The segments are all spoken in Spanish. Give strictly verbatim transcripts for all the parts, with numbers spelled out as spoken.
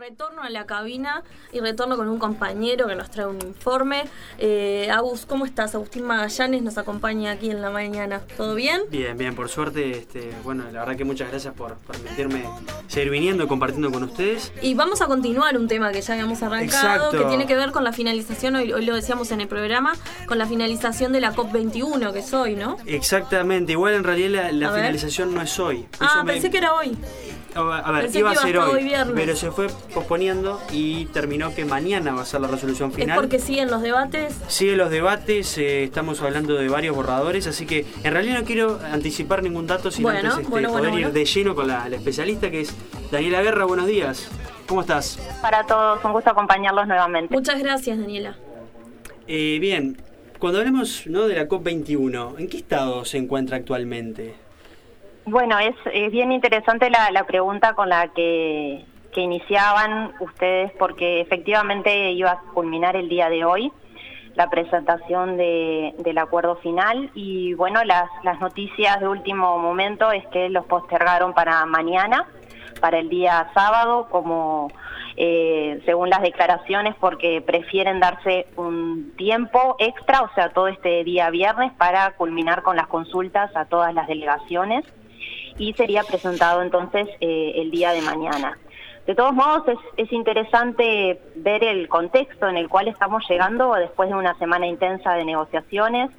Retorno a la cabina y retorno con un compañero que nos trae un informe. Eh, Agus, ¿cómo estás? Agustín Magallanes nos acompaña aquí en la mañana. ¿Todo bien? Bien, bien, por suerte. Este, bueno, la verdad que muchas gracias por permitirme seguir viniendo y compartiendo con ustedes. Y vamos a continuar un tema que ya habíamos arrancado, Exacto. que tiene que ver con la finalización, hoy, hoy lo decíamos en el programa, con la finalización de la COP veintiuno, que es hoy, ¿no? Exactamente, igual en realidad la, la finalización no es hoy. Ah, Eso pensé me... que era hoy. A ver, Pensé iba a que ser iba hoy, hoy viernes. pero se fue posponiendo y terminó que mañana va a ser la resolución final. ¿Es porque siguen los debates? Siguen los debates, eh, estamos hablando de varios borradores, así que en realidad no quiero anticipar ningún dato, sino bueno, antes este, bueno, poder bueno, ir bueno. de lleno con la, la especialista, que es Daniela Guerra. Buenos días, ¿cómo estás? Para todos, un gusto acompañarlos nuevamente. Muchas gracias, Daniela. Eh, bien, cuando hablemos, ¿no?, de la COP veintiuno, ¿en qué estado se encuentra actualmente? Bueno, es, es bien interesante la, la pregunta con la que, que iniciaban ustedes, porque efectivamente iba a culminar el día de hoy la presentación de, del acuerdo final y bueno, las, las noticias de último momento es que los postergaron para mañana, para el día sábado, como eh, según las declaraciones, porque prefieren darse un tiempo extra, o sea, todo este día viernes, para culminar con las consultas a todas las delegaciones, y sería presentado entonces eh, el día de mañana. De todos modos, es, es interesante ver el contexto en el cual estamos llegando después de una semana intensa de negociaciones,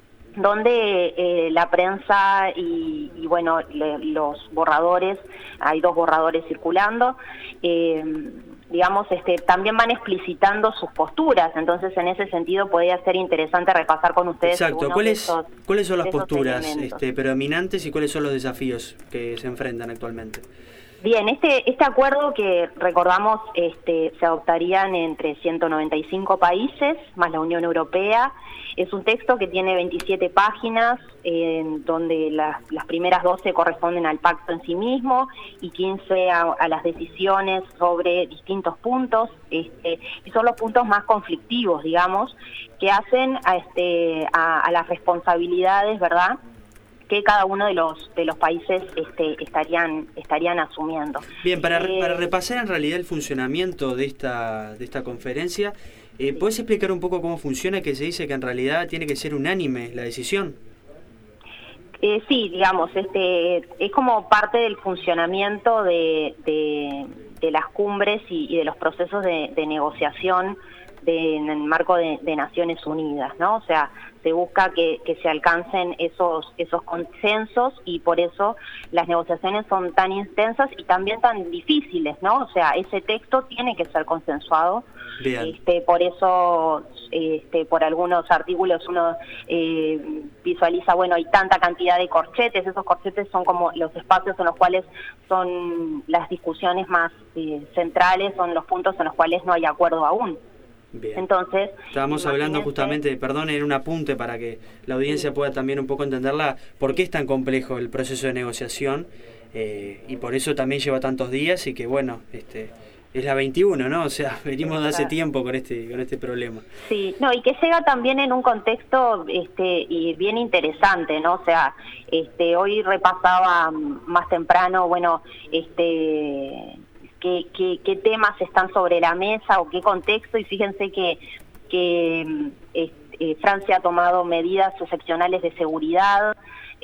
donde eh, la prensa y, y bueno, le, los borradores, hay dos borradores circulando, eh, digamos, este, también van explicitando sus posturas, entonces en ese sentido podría ser interesante repasar con ustedes. Exacto, ¿cuáles, esos, ¿cuáles son las posturas este, predominantes y cuáles son los desafíos que se enfrentan actualmente? Bien, este este acuerdo que recordamos este, se adoptarían entre ciento noventa y cinco países, más la Unión Europea. Es un texto que tiene veintisiete páginas, eh, donde las, las primeras doce corresponden al pacto en sí mismo y quince a, a las decisiones sobre distintos puntos, este, y son los puntos más conflictivos, digamos, que hacen a, este, a, a las responsabilidades, ¿verdad?, que cada uno de los de los países este, estarían estarían asumiendo. Bien, para, eh, para repasar en realidad el funcionamiento de esta de esta conferencia, eh, ¿puedes explicar un poco cómo funciona, que se dice que en realidad tiene que ser unánime la decisión? Eh, sí, digamos, este es como parte del funcionamiento de, de, de las cumbres y, y de los procesos de, de negociación de, en el marco de, de Naciones Unidas, ¿no? O sea, se busca que, que se alcancen esos esos consensos y por eso las negociaciones son tan intensas y también tan difíciles, ¿no? O sea, ese texto tiene que ser consensuado. Bien. Este, por eso, este, por algunos artículos uno eh, visualiza, bueno, hay tanta cantidad de corchetes, esos corchetes son como los espacios en los cuales son las discusiones más eh, centrales, son los puntos en los cuales no hay acuerdo aún. Bien. Entonces, estábamos hablando justamente, perdón, en un apunte para que la audiencia sí. pueda también un poco entenderla, por qué es tan complejo el proceso de negociación eh, y por eso también lleva tantos días y que bueno, este es la veintiuno, ¿no? O sea, venimos de hace tiempo con este con este problema. Sí, no, y que llega también en un contexto este y bien interesante, ¿no? O sea, este hoy repasaba más temprano, bueno, este Qué, qué, qué temas están sobre la mesa o qué contexto, y fíjense que, que eh, Francia ha tomado medidas excepcionales de seguridad,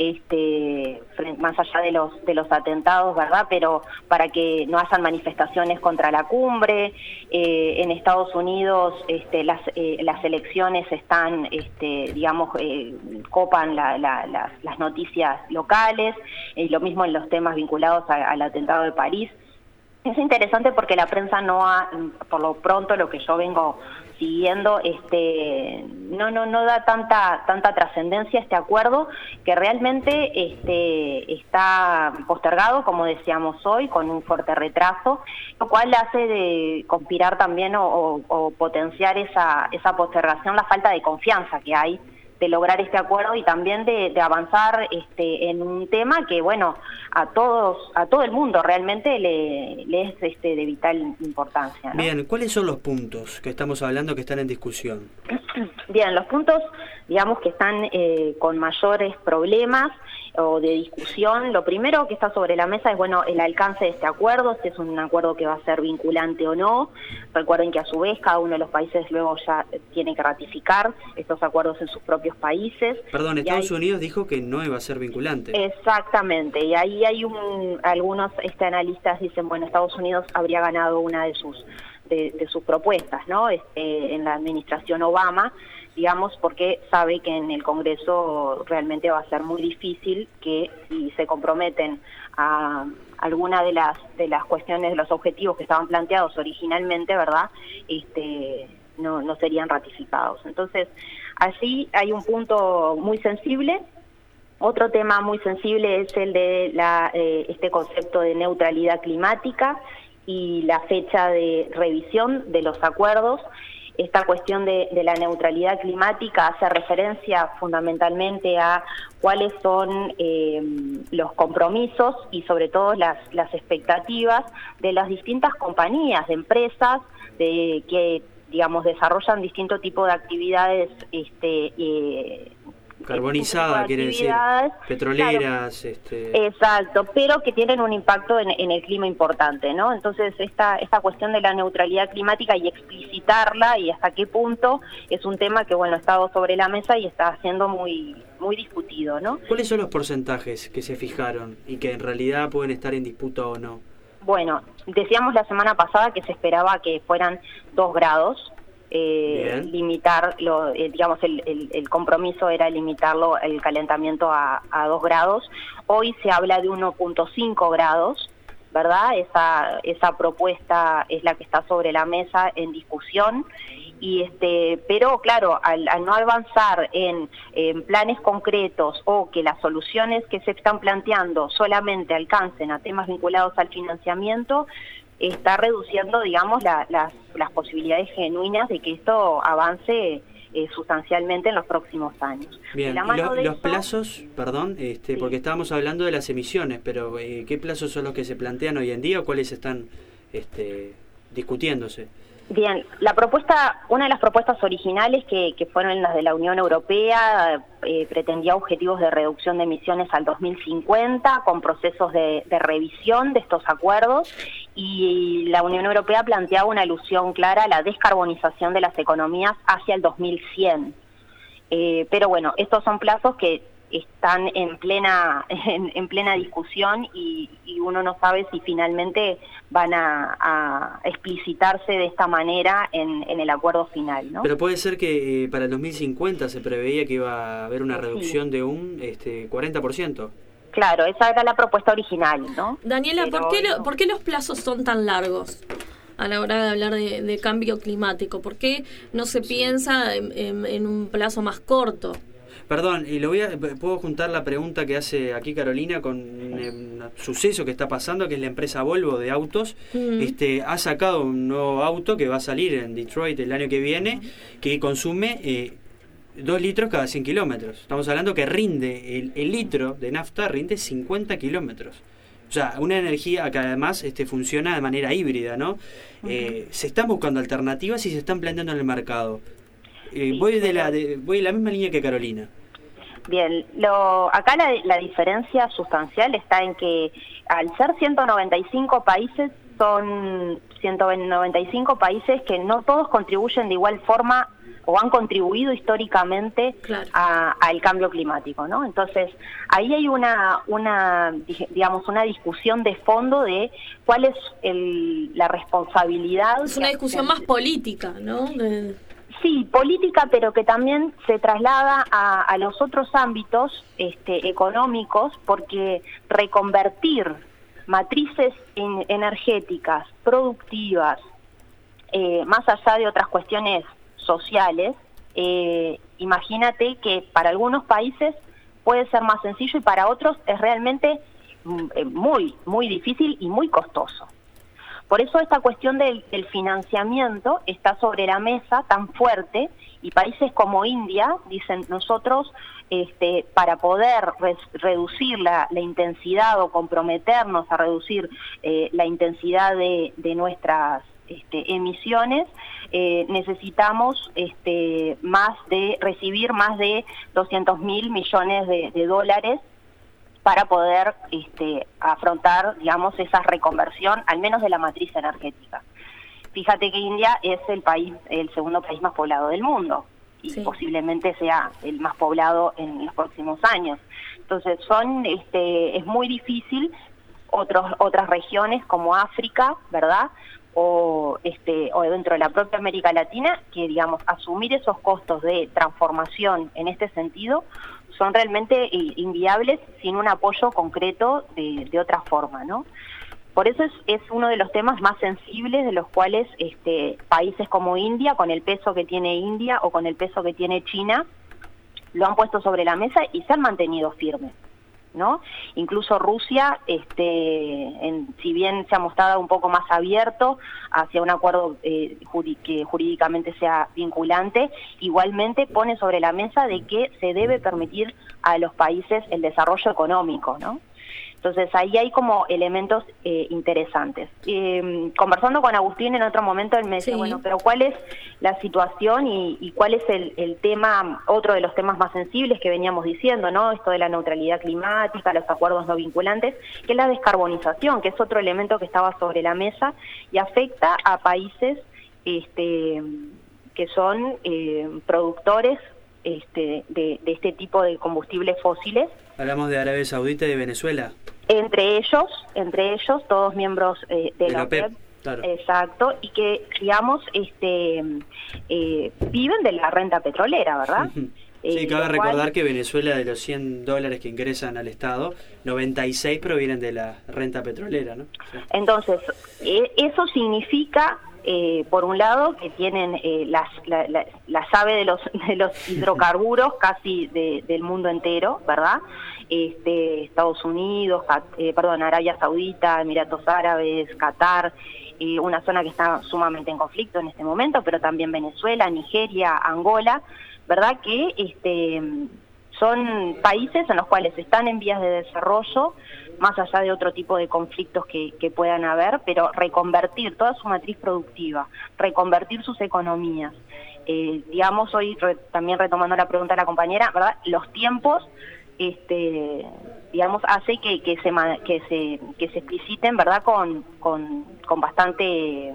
este más allá de los de los atentados, ¿verdad?, pero para que no hayan manifestaciones contra la cumbre. Eh, en Estados Unidos este, las eh, las elecciones están, este, digamos, eh, copan la, la, la, las noticias locales, y eh, lo mismo en los temas vinculados a, al atentado de París. Es interesante porque la prensa no ha, por lo pronto, lo que yo vengo siguiendo, este, no, no, no da tanta, tanta trascendencia a este acuerdo, que realmente este, está postergado, como decíamos hoy, con un fuerte retraso, lo cual hace de conspirar también o, o, o potenciar esa, esa postergación, la falta de confianza que hay de lograr este acuerdo y también de, de avanzar este, en un tema que, bueno, a todos, a todo el mundo realmente le, le es este, de vital importancia, ¿no? Bien, ¿cuáles son los puntos que estamos hablando que están en discusión? Bien, los puntos, digamos, que están eh, con mayores problemas o de discusión, lo primero que está sobre la mesa es, bueno, el alcance de este acuerdo, si es un acuerdo que va a ser vinculante o no. Recuerden que a su vez cada uno de los países luego ya tiene que ratificar estos acuerdos en sus propios países. Perdón, Estados ahí, Unidos dijo que no iba a ser vinculante. Exactamente, y ahí hay un, algunos este, analistas dicen, bueno, Estados Unidos habría ganado una de sus de, de sus propuestas, ¿no? Este, en la administración Obama, digamos, porque sabe que en el Congreso realmente va a ser muy difícil que si se comprometen a alguna de las de las cuestiones, de los objetivos que estaban planteados originalmente, ¿verdad? Este, no, no serían ratificados. Entonces, allí hay un punto muy sensible. Otro tema muy sensible es el de la, eh, este concepto de neutralidad climática y la fecha de revisión de los acuerdos. Esta cuestión de, de la neutralidad climática hace referencia fundamentalmente a cuáles son eh, los compromisos y sobre todo las, las expectativas de las distintas compañías, de empresas, de que digamos desarrollan distinto tipo de actividades este eh, carbonizada, quiere decir, petroleras, claro, este... exacto, pero que tienen un impacto en, en el clima importante, ¿no? Entonces esta esta cuestión de la neutralidad climática y explicitarla y hasta qué punto es un tema que bueno ha estado sobre la mesa y está siendo muy muy discutido, ¿no? ¿Cuáles son los porcentajes que se fijaron y que en realidad pueden estar en disputa o no? Bueno, decíamos la semana pasada que se esperaba que fueran dos grados. Eh, limitar, lo, eh, digamos, el, el, el compromiso era limitarlo, el calentamiento a, a dos grados. Hoy se habla de uno punto cinco grados, ¿verdad? Esa, esa propuesta es la que está sobre la mesa en discusión. Y este, pero claro, al, al no avanzar en, en planes concretos o que las soluciones que se están planteando solamente alcancen a temas vinculados al financiamiento, está reduciendo, digamos, la, las, las posibilidades genuinas de que esto avance eh, sustancialmente en los próximos años. Bien, la mano lo, de los eso, plazos, perdón, este, sí. porque estábamos hablando de las emisiones, pero eh, ¿qué plazos son los que se plantean hoy en día o cuáles están este, discutiéndose? Bien, la propuesta, una de las propuestas originales que, que fueron las de la Unión Europea, eh, pretendía objetivos de reducción de emisiones al dos mil cincuenta con procesos de, de revisión de estos acuerdos, y la Unión Europea planteaba una alusión clara a la descarbonización de las economías hacia el dos mil cien. Eh, pero bueno, estos son plazos que están en plena en, en plena discusión y, y uno no sabe si finalmente van a, a explicitarse de esta manera en, en el acuerdo final, ¿no? Pero puede ser que eh, para el dos mil cincuenta se preveía que iba a haber una reducción sí. de un este, cuarenta por ciento. Claro, esa era la propuesta original, ¿no? Daniela, ¿por qué, lo, ¿por qué los plazos son tan largos a la hora de hablar de, de cambio climático? ¿Por qué no se sí. piensa en, en, en un plazo más corto? Perdón, y lo voy a, puedo juntar la pregunta que hace aquí Carolina con un suceso que está pasando, que es la empresa Volvo de autos. Mm. Este, ha sacado un nuevo auto que va a salir en Detroit el año que viene, que consume eh, dos litros cada cien kilómetros. Estamos hablando que rinde, el, el litro de nafta rinde cincuenta kilómetros. O sea, una energía que además este, funciona de manera híbrida, ¿no? Uh-huh. Eh, se están buscando alternativas y se están planteando en el mercado. Eh, sí, voy de la de, voy de la misma línea que Carolina. Bien, lo, acá la, la diferencia sustancial está en que al ser ciento noventa y cinco países, son ciento noventa y cinco países que no todos contribuyen de igual forma o han contribuido históricamente claro. a, al cambio climático, ¿no? Entonces, ahí hay una, una digamos, una discusión de fondo de cuál es el, la responsabilidad. Es una discusión más política, ¿no? De... Sí, política, pero que también se traslada a, a los otros ámbitos este, económicos, porque reconvertir matrices en, energéticas, productivas, eh, más allá de otras cuestiones sociales, eh, imagínate que para algunos países puede ser más sencillo y para otros es realmente muy, muy difícil y muy costoso. Por eso esta cuestión del, del financiamiento está sobre la mesa tan fuerte, y países como India dicen nosotros este, para poder re reducir la, la intensidad o comprometernos a reducir eh, la intensidad de, de nuestras este, emisiones, eh, necesitamos este, más de recibir más de doscientos mil millones de, de dólares para poder este, afrontar, digamos, esa reconversión, al menos de la matriz energética. Fíjate que India es el país, el segundo país más poblado del mundo, y sí, posiblemente sea el más poblado en los próximos años. Entonces, son, este, es muy difícil otros, otras regiones como África, ¿verdad?, o este o dentro de la propia América Latina, que, digamos, asumir esos costos de transformación en este sentido son realmente inviables sin un apoyo concreto de, de otra forma, ¿no? Por eso es, es uno de los temas más sensibles de los cuales este, países como India, con el peso que tiene India o con el peso que tiene China, lo han puesto sobre la mesa y se han mantenido firmes, ¿no? Incluso Rusia, este, en, si bien se ha mostrado un poco más abierto hacia un acuerdo eh, jurí, que jurídicamente sea vinculante, igualmente pone sobre la mesa de que se debe permitir a los países el desarrollo económico, ¿no? Entonces ahí hay como elementos eh, interesantes. Eh, conversando con Agustín en otro momento, él me decía, sí, bueno, pero ¿cuál es la situación y, y cuál es el, el tema, otro de los temas más sensibles que veníamos diciendo, ¿no? Esto de la neutralidad climática, los acuerdos no vinculantes, que es la descarbonización, que es otro elemento que estaba sobre la mesa y afecta a países este, que son eh, productores este, de, de este tipo de combustibles fósiles. Hablamos de Arabia Saudita y de Venezuela. Entre ellos, entre ellos, todos miembros eh, de, de la OPEP, claro. Exacto, y que, digamos, este eh, viven de la renta petrolera, ¿verdad? Uh-huh. Sí, eh, cabe recordar cual... que Venezuela, de los cien dólares que ingresan al Estado, noventa y seis provienen de la renta petrolera, ¿no? Sí. Entonces, eh, eso significa... Eh, por un lado, que tienen eh, las, la, la, la llave de los, de los hidrocarburos casi de, del mundo entero, ¿verdad? Este, Estados Unidos, eh, perdón, Arabia Saudita, Emiratos Árabes, Qatar, eh, una zona que está sumamente en conflicto en este momento, pero también Venezuela, Nigeria, Angola, ¿verdad? Que este, son países en los cuales están en vías de desarrollo, más allá de otro tipo de conflictos que, que puedan haber, pero reconvertir toda su matriz productiva, reconvertir sus economías. Eh, digamos, hoy re, también retomando la pregunta de la compañera, ¿verdad? Los tiempos, este, digamos, hace que, que se que se que se expliciten, ¿verdad? Con con, con bastante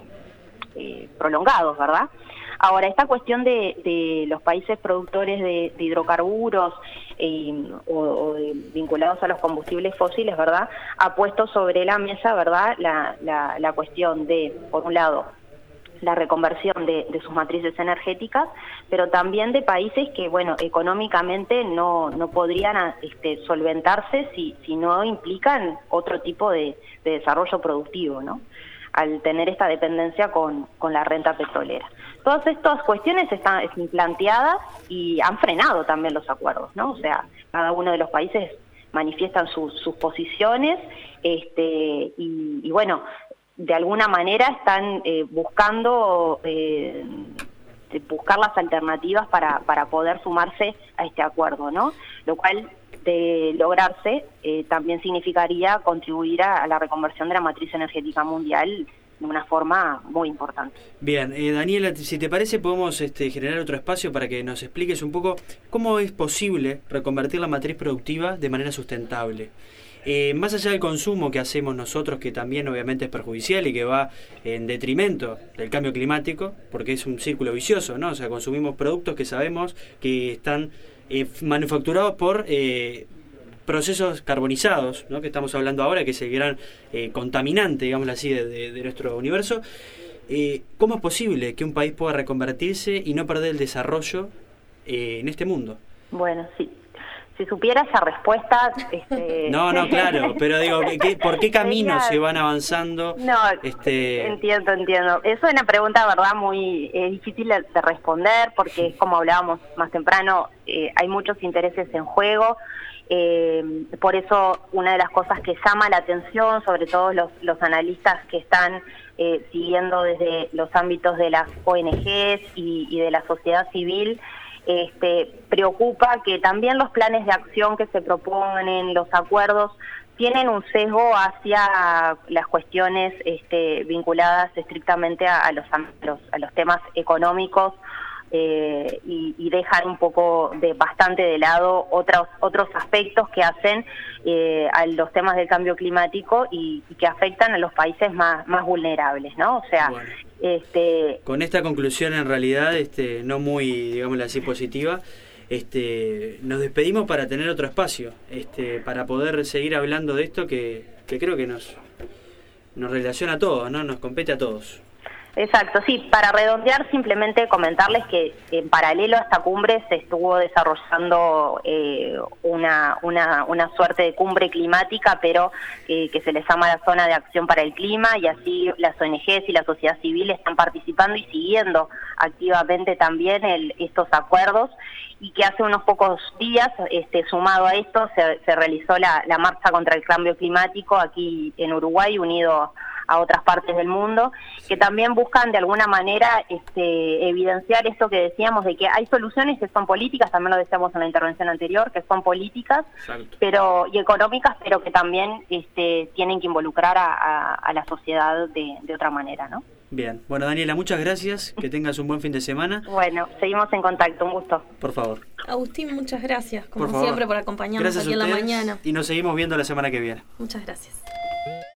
eh, prolongados, ¿verdad? Ahora, esta cuestión de, de los países productores de, de hidrocarburos eh, o, o de, vinculados a los combustibles fósiles, ¿verdad?, ha puesto sobre la mesa, ¿verdad?, la, la, la cuestión de, por un lado, la reconversión de, de sus matrices energéticas, pero también de países que, bueno, económicamente no, no podrían este, solventarse si, si no implican otro tipo de, de desarrollo productivo, ¿no?, al tener esta dependencia con, con la renta petrolera. Todas estas cuestiones están planteadas y han frenado también los acuerdos, ¿no? O sea, cada uno de los países manifiestan sus, sus posiciones este, y, y, bueno, de alguna manera están eh, buscando eh, buscar las alternativas para, para poder sumarse a este acuerdo, ¿no? Lo cual, de lograrse, eh, también significaría contribuir a, a la reconversión de la matriz energética mundial de una forma muy importante. Bien, eh, Daniela, si te parece podemos este, generar otro espacio para que nos expliques un poco cómo es posible reconvertir la matriz productiva de manera sustentable. Eh, más allá del consumo que hacemos nosotros, que también obviamente es perjudicial y que va en detrimento del cambio climático, porque es un círculo vicioso, ¿no? O sea, consumimos productos que sabemos que están eh, manufacturados por eh, procesos carbonizados, ¿no?, que estamos hablando ahora, que es el gran eh, contaminante, digámoslo así, de, de, de nuestro universo. Eh, ¿Cómo es posible que un país pueda reconvertirse y no perder el desarrollo eh, en este mundo? Bueno, sí. Si supiera esa respuesta... Este... No, no, claro, pero digo, ¿qué, ¿por qué caminos se van avanzando? No, este... entiendo, entiendo. Es una pregunta, verdad, muy eh, difícil de, de responder, porque como hablábamos más temprano, eh, hay muchos intereses en juego. Eh, por eso, una de las cosas que llama la atención, sobre todo los, los analistas que están eh, siguiendo desde los ámbitos de las O N Ges y, y de la sociedad civil, Este, preocupa que también los planes de acción que se proponen, los acuerdos, tienen un sesgo hacia las cuestiones este, vinculadas estrictamente a, a, los, a, los, a los temas económicos eh, y, y dejan un poco de bastante de lado otros otros aspectos que hacen eh, a los temas del cambio climático y, y que afectan a los países más, más vulnerables, ¿no? O sea, bueno, este, con esta conclusión en realidad este, no muy, digámoslo así, positiva, Este, nos despedimos para tener otro espacio, este, para poder seguir hablando de esto que, que creo que nos, nos relaciona a todos, ¿no? Nos compete a todos. Exacto, sí, para redondear simplemente comentarles que en paralelo a esta cumbre se estuvo desarrollando eh, una, una, una suerte de cumbre climática, pero eh, que se les llama la Zona de Acción para el Clima, y así las O N Ges y la sociedad civil están participando y siguiendo activamente también el, estos acuerdos, y que hace unos pocos días, este, sumado a esto, se, se realizó la, la marcha contra el cambio climático aquí en Uruguay, unido a otras partes del mundo, que también buscan de alguna manera este, evidenciar esto que decíamos, de que hay soluciones que son políticas, también lo decíamos en la intervención anterior, que son políticas pero y económicas, pero que también este, tienen que involucrar a, a, a la sociedad de, de otra manera, ¿no? Bien, bueno, Daniela, muchas gracias, que tengas un buen fin de semana. Bueno, seguimos en contacto, un gusto. Por favor. Agustín, muchas gracias, como por favor, siempre, por acompañarnos gracias aquí en la mañana. Y nos seguimos viendo la semana que viene. Muchas gracias.